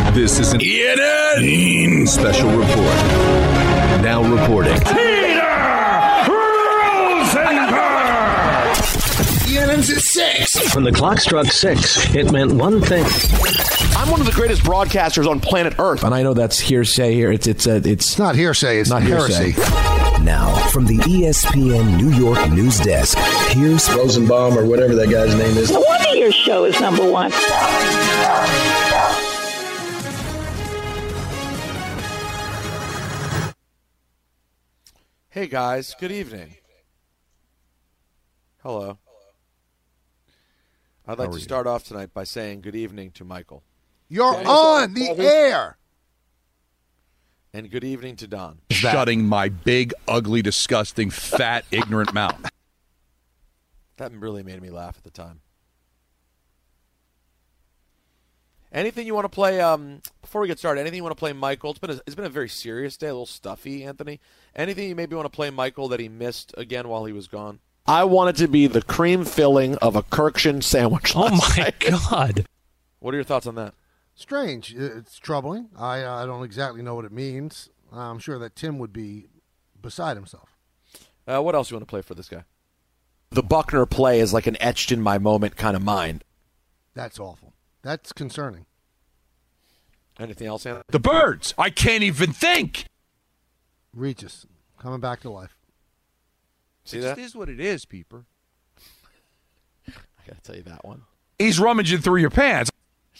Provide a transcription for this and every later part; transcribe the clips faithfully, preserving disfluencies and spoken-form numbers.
This is an Ian special report. Now reporting. Peter Rosenberg! Ian's at six. When the clock struck six, it meant one thing. I'm one of the greatest broadcasters on planet Earth. And I know that's hearsay here. It's it's a, it's, it's not hearsay. It's not heresy. Hearsay. Now, from the E S P N New York news desk, here's Rosenbaum or whatever that guy's name is. No wonder your show is number one. Hey guys, good evening. Hello. I'd like to start off tonight by saying good evening to Michael. You're okay. on the air. And good evening to Don. Shutting my big, ugly, disgusting, fat, ignorant mouth. That really made me laugh at the time. Anything you want to play, um, before we get started, anything you want to play Michael? It's been, a, it's been a very serious day, a little stuffy, Anthony. Anything you maybe want to play Michael that he missed again while he was gone? I want it to be the cream filling of a Kirkshin sandwich. Oh, my night. God. What are your thoughts on that? Strange. It's troubling. I I don't exactly know what it means. I'm sure that Tim would be beside himself. Uh, what else do you want to play for this guy? The Buckner play is like an etched-in-my-moment kind of mind. That's awful. That's concerning. Anything else, Anthony? The birds. I can't even think. Regis coming back to life. See it that? It is what it is, Peeper. I got to tell you that one. He's rummaging through your pants.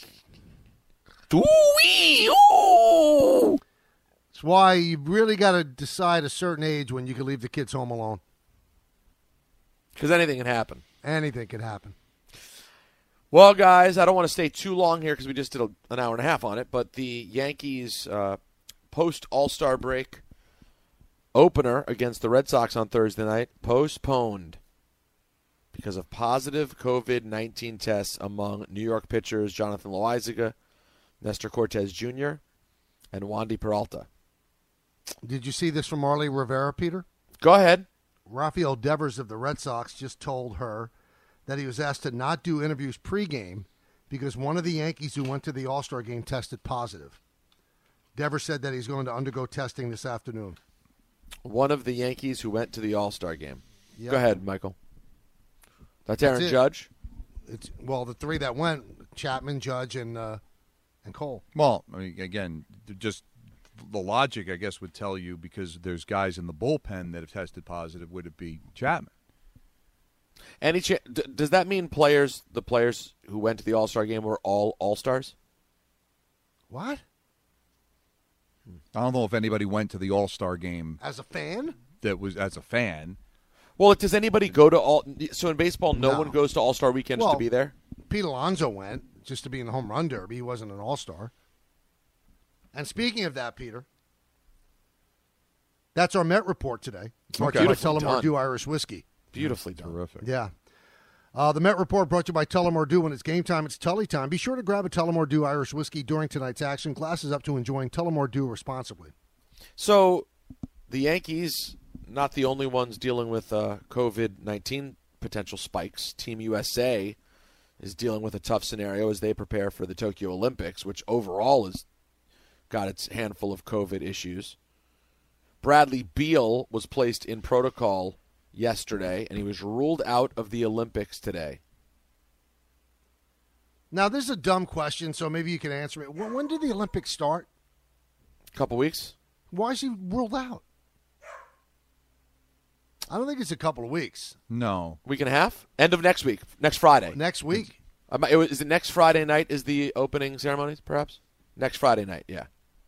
Ooh-wee, ooh. That's why you really got to decide a certain age when you can leave the kids home alone. Because anything can happen. Anything can happen. Well, guys, I don't want to stay too long here because we just did a, an hour and a half on it, but the Yankees uh, post-All-Star break opener against the Red Sox on Thursday night postponed because of positive covid nineteen tests among New York pitchers Jonathan Loaizaga, Nestor Cortez Junior, and Wandy Peralta. Did you see this from Marly Rivera, Peter? Go ahead. Rafael Devers of the Red Sox just told her that he was asked to not do interviews pregame because one of the Yankees who went to the All-Star game tested positive. Devers said that he's going to undergo testing this afternoon. One of the Yankees who went to the All-Star game. Yep. Go ahead, Michael. That's Aaron That's Judge? It's well, the three that went, Chapman, Judge, and uh, and Cole. Well, I mean, again, just the logic, I guess, would tell you because there's guys in the bullpen that have tested positive, would it be Chapman? Any ch- d- Does that mean players, the players who went to the All-Star game were all All-Stars? What? I don't know if anybody went to the All-Star game as a fan. That was as a fan. Well, does anybody go to all? So in baseball, no, No. one goes to All-Star weekends Well, to be there. Pete Alonso went just to be in the home run derby. He wasn't an All-Star. And speaking of that, Peter, that's our Met report today. Brought to you by Tullamore Dew Irish Whiskey. Beautifully done. Terrific. Yeah. Uh, the Met Report brought to you by Tullamore Dew. When it's game time, it's Tully time. Be sure to grab a Tullamore Dew Irish Whiskey during tonight's action. Glasses up to enjoying Tullamore Dew responsibly. So the Yankees, not the only ones dealing with uh, covid nineteen potential spikes. Team U S A is dealing with a tough scenario as they prepare for the Tokyo Olympics, which overall has got its handful of COVID issues. Bradley Beal was placed in protocol yesterday, and he was ruled out of the Olympics today. Now, this is a dumb question, so maybe you can answer it. When, when did the Olympics start? A couple weeks. Why is he ruled out? I don't think it's a couple of weeks. No. Week and a half? End of next week. Next Friday. Next week? Um, it was, is it next Friday night is the opening ceremonies, perhaps? Next Friday night, yeah.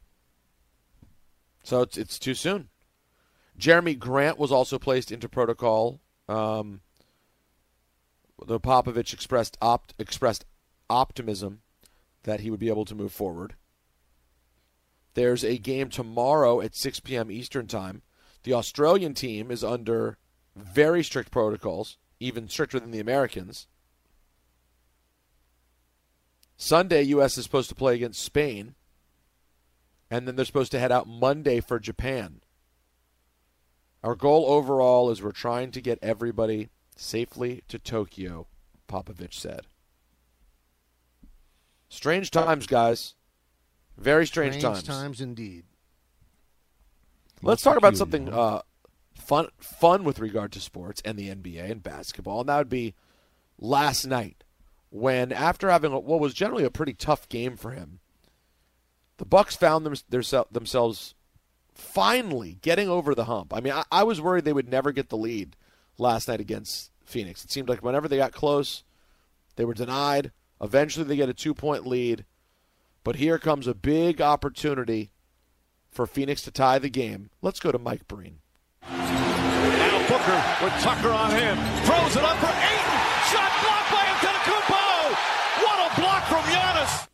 So it's it's too soon. Jeremy Grant was also placed into protocol. Um, though Popovich expressed opt, expressed optimism that he would be able to move forward. There's a game tomorrow at six p.m. Eastern Time. The Australian team is under very strict protocols, even stricter than the Americans. Sunday, U S is supposed to play against Spain, and then they're supposed to head out Monday for Japan. Our goal overall is we're trying to get everybody safely to Tokyo, Popovich said. Strange times, guys. Very strange, strange times. times indeed. Let's talk about something uh, fun, fun with regard to sports and the N B A and basketball, and that would be last night when, after having what was generally a pretty tough game for him, the Bucks found them, their, themselves finally getting over the hump. I mean, I, I was worried they would never get the lead last night against Phoenix. It seemed like whenever they got close, they were denied. Eventually they get a two-point lead. But here comes a big opportunity for Phoenix to tie the game. Let's go to Mike Breen. Now Booker with Tucker on him. Throws it up for Ayton. Shot blocked by Antetokounmpo. What a block from Giannis.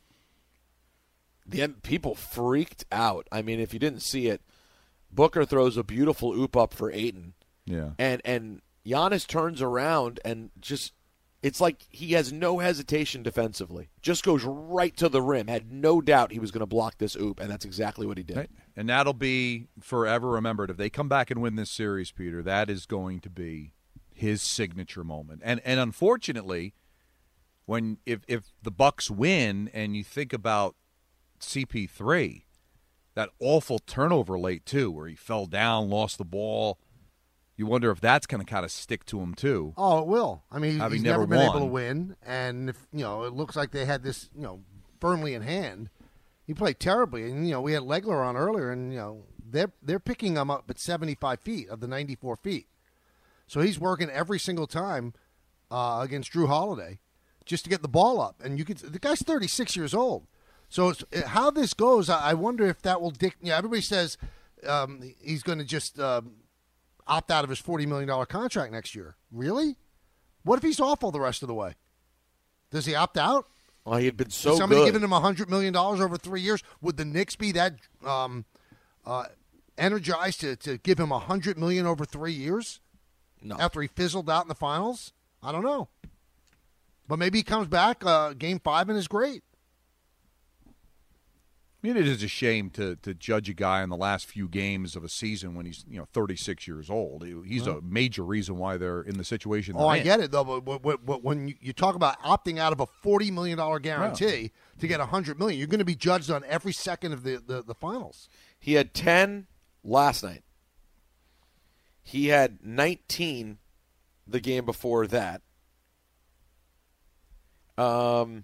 The people freaked out. I mean, if you didn't see it, Booker throws a beautiful oop up for Ayton. Yeah. And and Giannis turns around and just, it's like he has no hesitation defensively. Just goes right to the rim. Had no doubt he was going to block this oop, and that's exactly what he did. Right. And that'll be forever remembered. If they come back and win this series, Peter, that is going to be his signature moment. And and unfortunately, when if if the Bucks win and you think about C P three, that awful turnover late too, where he fell down, lost the ball. You wonder if that's going to kind of stick to him too. Oh, it will. I mean, Having he's never never been won. able to win, and if you know, it looks like they had this, you know, firmly in hand. He played terribly, and you know, we had Legler on earlier, and you know, they're they're picking him up at seventy-five feet of the ninety-four feet. So he's working every single time uh, against Drew Holiday just to get the ball up, and you could. The guy's thirty-six years old. So it's, how this goes, I wonder if that will dic- you know, everybody says um, he's going to just um, opt out of his forty million dollars contract next year. Really? What if he's awful the rest of the way? Does he opt out? Well, he had been so Is somebody good. giving him one hundred million dollars over three years? Would the Knicks be that um, uh, energized to, to give him one hundred million dollars over three years? No. After he fizzled out in the finals? I don't know. But maybe he comes back uh, game five and is great. I mean, it is a shame to to judge a guy in the last few games of a season when he's, you know, thirty-six years old. He's a major reason why they're in the situation they're Oh, I in. get it, though. But, but, but when you talk about opting out of a forty million dollars guarantee to get one hundred million dollars, you're going to be judged on every second of the, the, the finals. He had ten last night. He had nineteen the game before that. Um,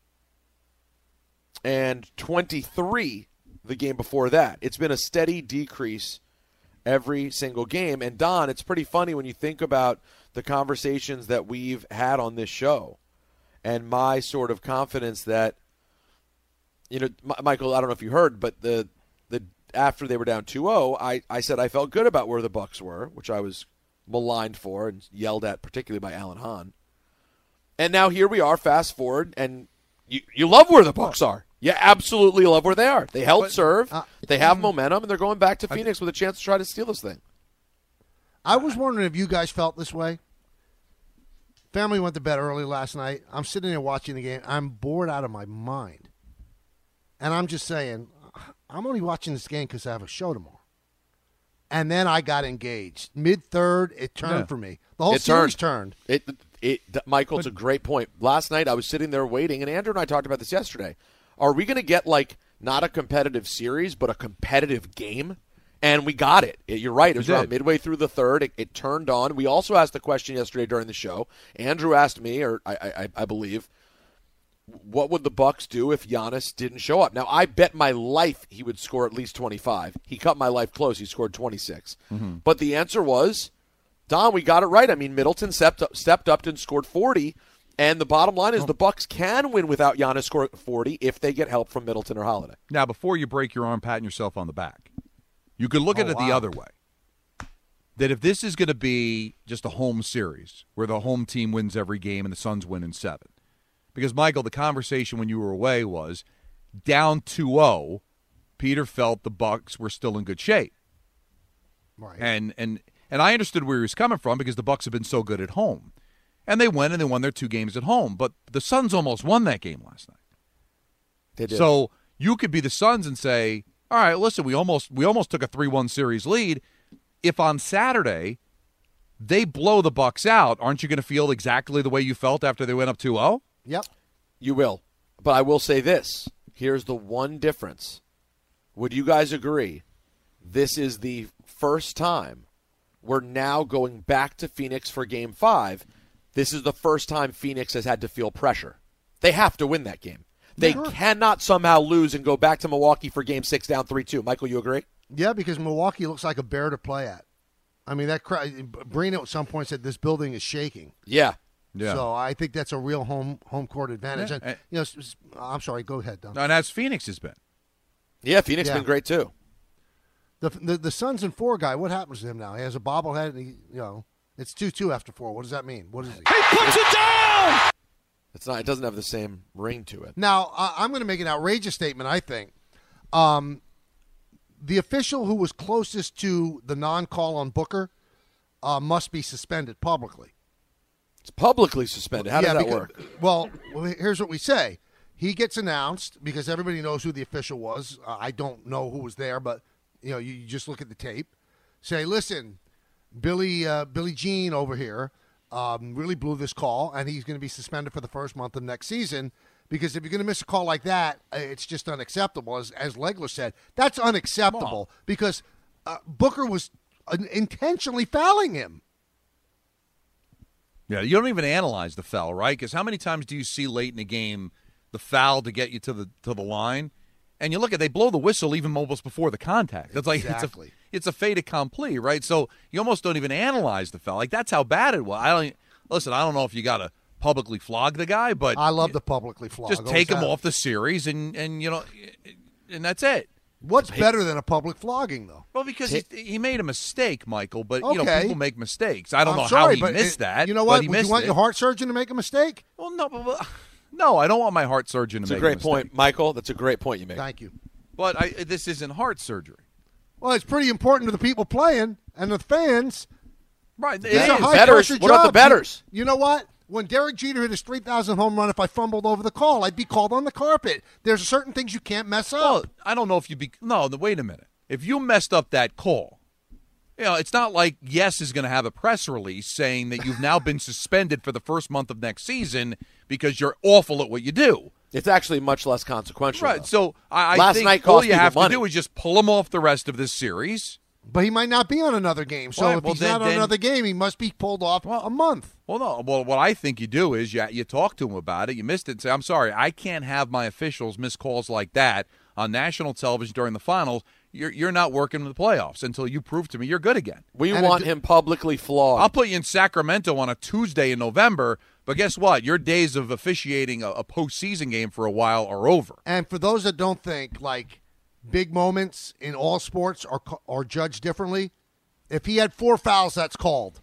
and twenty-three the game before that. It's been a steady decrease every single game. And, Don, it's pretty funny when you think about the conversations that we've had on this show and my sort of confidence that, you know, M- Michael, I don't know if you heard, but the the after they were down two oh, I, I said I felt good about where the Bucks were, which I was maligned for and yelled at, particularly by Alan Hahn. And now here we are, fast forward, and you, you love where the Bucks are. You absolutely love where they are. They held But, serve, uh, they have momentum, and they're going back to Phoenix with a chance to try to steal this thing. I was wondering if you guys felt this way. Family went to bed early last night. I'm sitting there watching the game. I'm bored out of my mind. And I'm just saying, I'm only watching this game because I have a show tomorrow. And then I got engaged. Mid-third, it turned Yeah. for me. The whole It series turned. turned. It, it, it, Michael, it's a great point. Last night I was sitting there waiting, and Andrew and I talked about this yesterday. Are we going to get, like, not a competitive series, but a competitive game? And we got it. It- you're right. It was We around did. midway through the third. It, it turned on. We also asked the question yesterday during the show. Andrew asked me, or I, I, I believe, what would the Bucks do if Giannis didn't show up? Now, I bet my life he would score at least twenty-five. He cut my life close. He scored twenty-six. Mm-hmm. But the answer was, Don, we got it right. I mean, Middleton stepped up, stepped up and scored forty. And the bottom line is the Bucks can win without Giannis scoring forty if they get help from Middleton or Holiday. Now, before you break your arm patting yourself on the back, you could look at Oh, it the wow. other way. That if this is going to be just a home series where the home team wins every game and the Suns win in seven. Because, Michael, the conversation when you were away was down two oh, Peter felt the Bucks were still in good shape. Right. And and and I understood where he was coming from because the Bucks have been so good at home. And they went and they won their two games at home. But the Suns almost won that game last night. They did. So you could be the Suns and say, all right, listen, we almost we almost took a three one series lead. If on Saturday they blow the Bucks out, aren't you going to feel exactly the way you felt after they went up two oh? Yep. You will. But I will say this. Here's the one difference. Would you guys agree? This is the first time we're now going back to Phoenix for Game five. This is the first time Phoenix has had to feel pressure. They have to win that game. They Sure. cannot somehow lose and go back to Milwaukee for Game six down three two. Michael, you agree? Yeah, because Milwaukee looks like a bear to play at. I mean, that crowd. Brino at some point said this building is shaking. Yeah. Yeah. So I think that's a real home home court advantage. Yeah. And, you know, s- s- I'm sorry. Go ahead, Don. And as Phoenix has been. Yeah, Phoenix Yeah. been great too. The, the the Suns and four guy. What happens to him now? He has a bobblehead. And he, you know, it's two two after four. What does that mean? What is he? He puts it down! It's not. It doesn't have the same ring to it. Now uh, I'm going to make an outrageous statement. I think um, the official who was closest to the non-call on Booker uh, must be suspended publicly. It's publicly suspended. How Yeah, does that because- work? Well, well, here's what we say. He gets announced because everybody knows who the official was. Uh, I don't know who was there, but you know, you, you just look at the tape. Say, listen, Billy uh, Billy Jean over here um, really blew this call, and he's going to be suspended for the first month of next season. Because if you're going to miss a call like that, uh, it's just unacceptable. As as Legler said, that's unacceptable because uh, Booker was uh, intentionally fouling him. Yeah, you don't even analyze the foul, right? Because how many times do you see late in the game the foul to get you to the to the line, and you look at they blow the whistle even almost before the contact. It's like Exactly. it's a it's a fait accompli, right? So you almost don't even analyze the foul. Like that's how bad it was. I don't listen. I don't know if you got to publicly flog the guy, but I love the publicly flog. just Always take him have. off the series, and and you know, and that's it. What's better than a public flogging, though? Well, because he, he made a mistake, Michael. But you know, Okay. people make mistakes. I don't I'm know sorry, how but he missed it- that. You know but what? He Would you missed want it. your heart surgeon to make a mistake? Well, no, but, but- no, I don't want my heart surgeon to It's a make great a mistake. point, Michael. That's a great point you make. Thank you. But I, this isn't heart surgery. Well, it's pretty important to the people playing and the fans. Right. It It's a is. high Bettors. pressure What about the job. bettors? You, you know what? When Derek Jeter hit his three thousand home run, if I fumbled over the call, I'd be called on the carpet. There's certain things you can't mess up. Well, I don't know if you be. No, wait a minute. If you messed up that call, you know, it's not like Yes is going to have a press release saying that you've now been suspended for the first month of next season because you're awful at what you do. It's actually much less consequential. Right. though. So I, I Last think night all cost you people have money. to do is just pull him off the rest of this series. But he might not be on another game. So Right, if well, he's then- not on then- another game, he must be pulled off a month. Well, no. Well, what I think you do is you you talk to him about it. You missed it and say, "I'm sorry, I can't have my officials miss calls like that on national television during the finals. You're you're not working in the playoffs until you prove to me you're good again." We And want it- him publicly flogged. I'll put you in Sacramento on a Tuesday in November, but guess what? Your days of officiating a, a postseason game for a while are over. And for those that don't think, like, big moments in all sports are, co- are judged differently, if he had four fouls, that's called.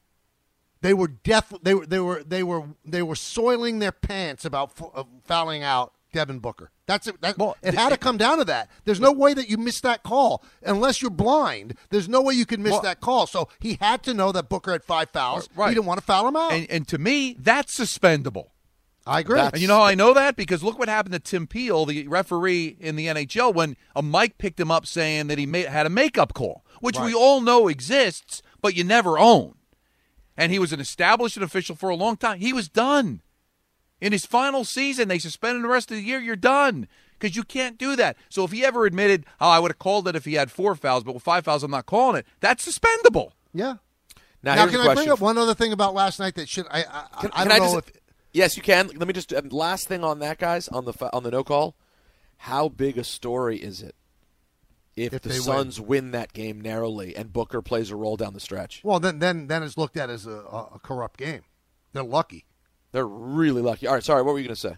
They were def- they were they were they were they were soiling their pants about f- uh, fouling out Devin Booker. That's it. That, Well, it had to come down to that. There's no way that you miss that call unless you're blind. There's no way you can miss Well- that call. So he had to know that Booker had five fouls. Right. He didn't want to foul him out. And, and to me, that's suspendable. I agree. That's- And you know how I know that? Because look what happened to Tim Peel, the referee in the N H L, when a mic picked him up saying that he made, had a makeup call, which we all know exists, but you never own. And he was an established official for a long time. He was done. In his final season, they suspended him the rest of the year. You're done because you can't do that. So if he ever admitted, oh, I would have called it if he had four fouls, but with five fouls, I'm not calling it, that's suspendable. yeah. now, Now, here's can a I bring question. up one other thing about last night that should I I, Can- I can don't I know just- if Yes, you can. Let me just um, last thing on that, guys, on the fa- on the no call. How big a story is it if, If the they Suns win. that game narrowly and Booker plays a role down the stretch? well then then then it's looked at as a, a, a corrupt game. They're lucky. They're really lucky. All right, sorry. What were you going to say?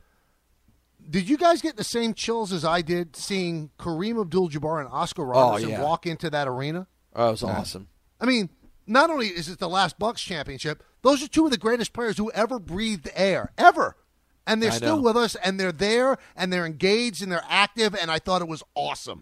Did you guys get the same chills as I did seeing Kareem Abdul-Jabbar and Oscar Robertson yeah. walk into that arena? Oh, that was awesome. I mean, not only is it the last Bucks championship, those are two of the greatest players who ever breathed air, ever. And they're I still know. with us, and they're there, and they're engaged, and they're active, and I thought it was awesome.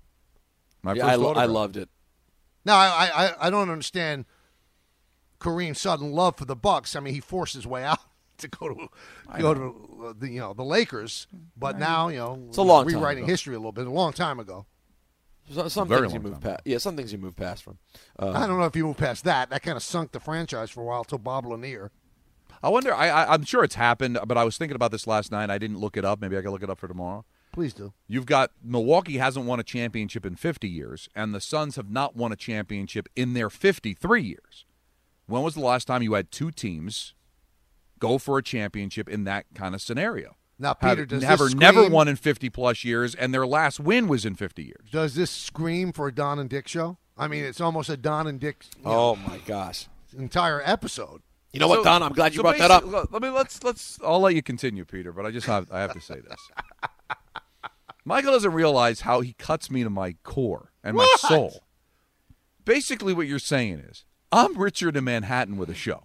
My Yeah, first I, lo- autograph. I loved it. Now, I, I, I don't understand Kareem's sudden love for the Bucks. I mean, he forced his way out to go to go to uh, the you know the Lakers, but now you know It's a long time rewriting ago. history a little bit. A long time ago. So- Some Very things you long move time. past. Yeah, some things you move past from. Uh, I don't know if you move past that. That kind of sunk the franchise for a while till Bob Lanier. I wonder, I, I, I'm sure it's happened, but I was thinking about this last night. I didn't look it up. Maybe I can look it up for tomorrow. Please do. You've got Milwaukee hasn't won a championship in fifty years, and the Suns have not won a championship in their fifty-three years. When was the last time you had two teams go for a championship in that kind of scenario? Now, Peter, have, does never, this scream, never won in fifty-plus years, and their last win was in fifty years. Does this scream for a Don and Dick show? I mean, it's almost a Don and Dick you know, Oh, my gosh. entire episode. You know So- what, Don? I'm glad you so brought that up. basi- Let me let's let's. I'll let you continue, Peter. But I just have I have to say this. Michael doesn't realize how he cuts me to my core and my What? soul. Basically, what you're saying is, I'm Richard in Manhattan with a show.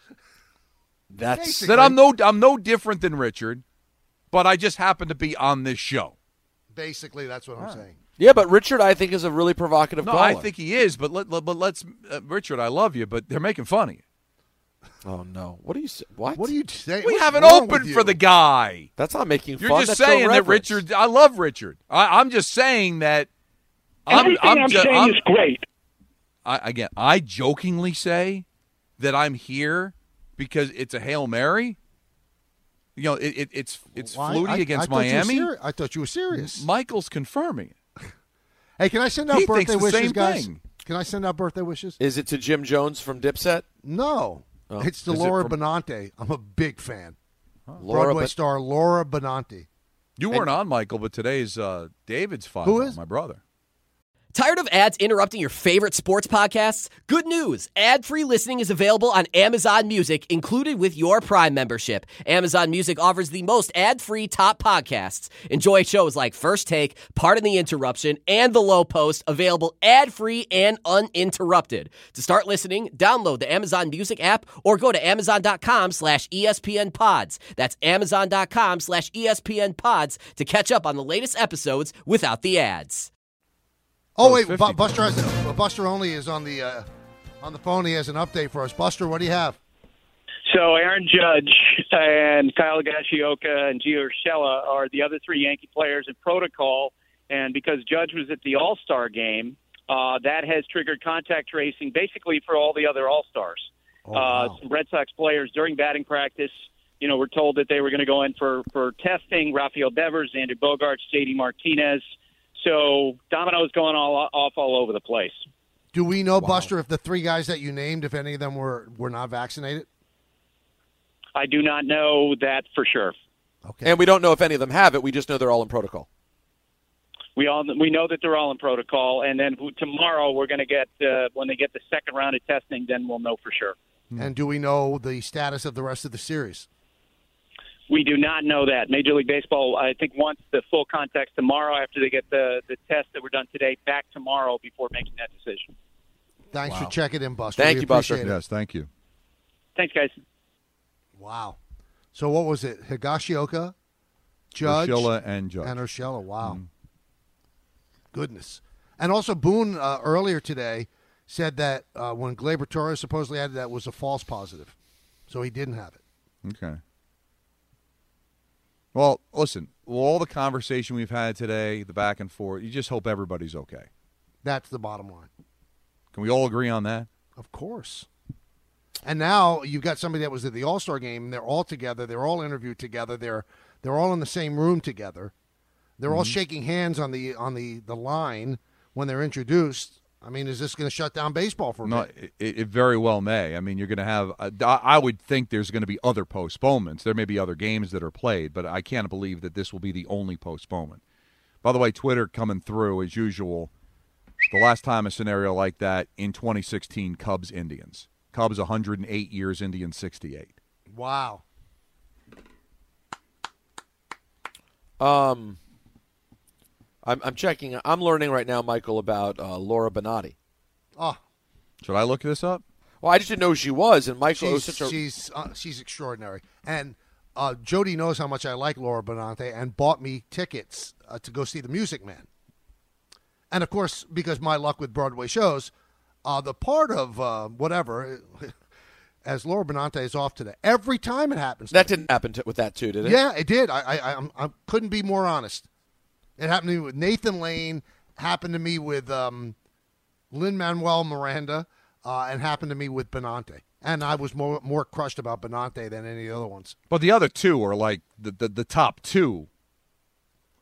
That's That I'm no I'm no different than Richard, but I just happen to be on this show. Basically, that's what I'm saying. Yeah, but Richard, I think, is a really provocative No, caller. I think he is, but let, let- but let's uh, Richard, I love you, but they're making fun of you. Oh, no. What are you saying? What? What are you saying? We What's haven't wrong opened with for you? the guy. That's not making You're fun. just That's showing saying that reverence. Richard. I love Richard. I, I'm just saying that. I'm, Everything I'm, I'm, ju- saying I'm- is great. I, again, I jokingly say that I'm here because it's a Hail Mary. You know, it, it, it's it's Why? Flutie I- against I thought you were Miami. seri- I thought you were serious. Michael's confirming it. Hey, can I send out He thinks birthday the wishes, same guys? thing. Can I send out birthday wishes? Is it to Jim Jones from Dipset? No. Oh. It's to Is it Laura from- Benante. I'm a big fan. Laura, Broadway but star Laura Benante. You weren't on, Michael, but today's uh, David's five. Who is? My brother. Tired of ads interrupting your favorite sports podcasts? Good news. Ad-free listening is available on Amazon Music, included with your Prime membership. Amazon Music offers the most ad-free top podcasts. Enjoy shows like First Take, Pardon the Interruption, and The Low Post, available ad-free and uninterrupted. To start listening, download the Amazon Music app or go to amazon.com slash ESPN pods. That's amazon.com slash ESPN pods to catch up on the latest episodes without the ads. Oh, Oh, wait, it's Bu- fifty. Buster has a, Buster only is on the uh, on the phone. He has an update for us. Buster, what do you have? So Aaron Judge and Kyle Higashioka and Gio Urshela are the other three Yankee players in protocol, and because Judge was at the All-Star game, uh, that has triggered contact tracing basically for all the other All-Stars. Oh, wow. uh, some Red Sox players during batting practice, you know, were told that they were going to go in for, for testing. Rafael Devers, Xander Bogaerts, J D Martinez. So dominoes going all off all over the place. Do we know, Buster, if the three guys that you named, if any of them were, were not vaccinated? I do not know that for sure. Okay. and we don't know if any of them have it. We just know they're all in protocol. We all we know that they're all in protocol, and then tomorrow we're going to get uh, when they get the second round of testing, then we'll know for sure. And do we know the status of the rest of the series? We do not know that. Major League Baseball, I think, wants the full context tomorrow after they get the the tests that were done today back tomorrow before making that decision. Thanks Wow. for checking in, Buster. Thank We you, Buster. appreciate it. Yes, thank you. Thanks, guys. Wow. So what was it? Higashioka, Judge, Urshela and Judge. and Urshela. Wow. Goodness. And also Boone uh, earlier today said that uh, when Gleyber Torres supposedly had that was a false positive. So he didn't have it. Okay. Well, listen, all the conversation we've had today, the back and forth, you just hope everybody's okay. That's the bottom line. Can we all agree on that? Of course. And now you've got somebody that was at the All-Star game, and they're all together. They're all interviewed together. They're they're all in the same room together. They're all shaking hands on the on the, the line when they're introduced. I mean, is this going to shut down baseball for a No, bit? it, it very well may. I mean, you're going to have. Uh, I would think there's going to be other postponements. There may be other games that are played, but I can't believe that this will be the only postponement. By the way, Twitter coming through as usual. The last time a scenario like that in twenty sixteen, Cubs Indians. Cubs one hundred eight years, Indians sixty-eight. Wow. Um, I'm, I'm checking. I'm learning right now, Michael, about uh, Laura Benatti. Oh, Should I look this up? Well, I just didn't know who she was, and Michael. it was she's such a, she's, uh, she's extraordinary. And uh, Jody knows how much I like Laura Benante and bought me tickets uh, to go see The Music Man. And, of course, because my luck with Broadway shows, uh, the part of uh, whatever, as Laura Benante is off today, every time it happens. that didn't happen to, with that too, did it? Yeah, it did. I, I, I, I couldn't be more honest. It happened to me with Nathan Lane, happened to me with um, Lin-Manuel Miranda, uh, and happened to me with Benante. And I was more more crushed about Benante than any of the other ones. But the other two are like the, the, the top two.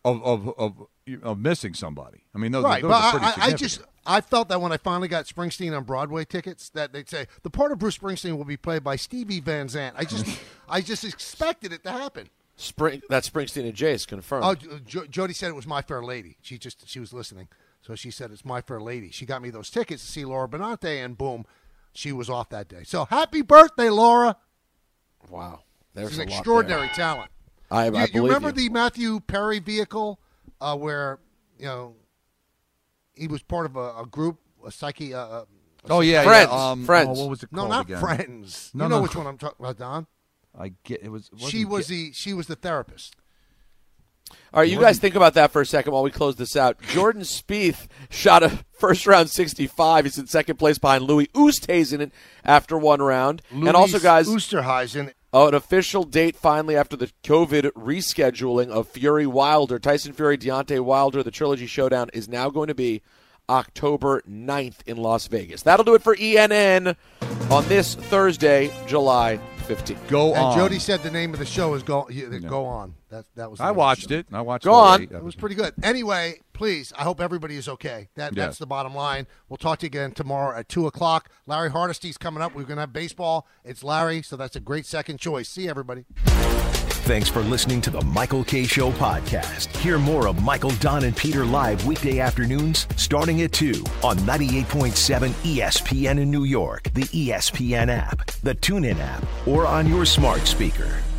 of of of, of missing somebody. I mean, those, right, those but are pretty I, I significant. just I felt that when I finally got Springsteen on Broadway tickets, that they'd say the part of Bruce Springsteen will be played by Stevie Van Zandt. I just I just expected it to happen. Spring that's Springsteen and Jace confirmed. Oh, jo- Jody said it was My Fair Lady. She just she was listening, so she said it's My Fair Lady. She got me those tickets to see Laura Benante, and boom, she was off that day. So happy birthday, Laura! Wow, there's She's an a lot extraordinary there. talent. I, I you, believe you remember you. the Matthew Perry vehicle uh, where you know he was part of a, a group, a psyche. Uh, a Oh yeah, Friends. yeah. Um, Friends. Oh, what was it no, called not again? Friends. No, you know no. which one I'm talking about, Don. I get it was. She was get, the she was the therapist. All right, you guys think about that for a second while we close this out. Jordan Spieth shot a first-round sixty-five. He's in second place behind Louis Oosthuizen after one round. Louis and also, guys, Oosthuizen. oh, an official date finally after the COVID rescheduling of Fury Wilder. Tyson Fury, Deontay Wilder, the Trilogy Showdown is now going to be October ninth in Las Vegas. That'll do it for E N N on this Thursday, July fifteenth. Go and on. Jody said the name of the show is Go Go On. That that was. The I name watched of the show. it. I watched. Go all on. eight It was pretty good. Anyway, please, I hope everybody is okay. That Yeah. That's the bottom line. We'll talk to you again tomorrow at two o'clock. Larry Hardesty's coming up. We're going to have baseball. It's Larry, so that's a great second choice. See you, everybody. Thanks for listening to the Michael K. Show podcast. Hear more of Michael, Don, and Peter live weekday afternoons starting at two on ninety-eight point seven E S P N in New York, the E S P N app, the TuneIn app, or on your smart speaker.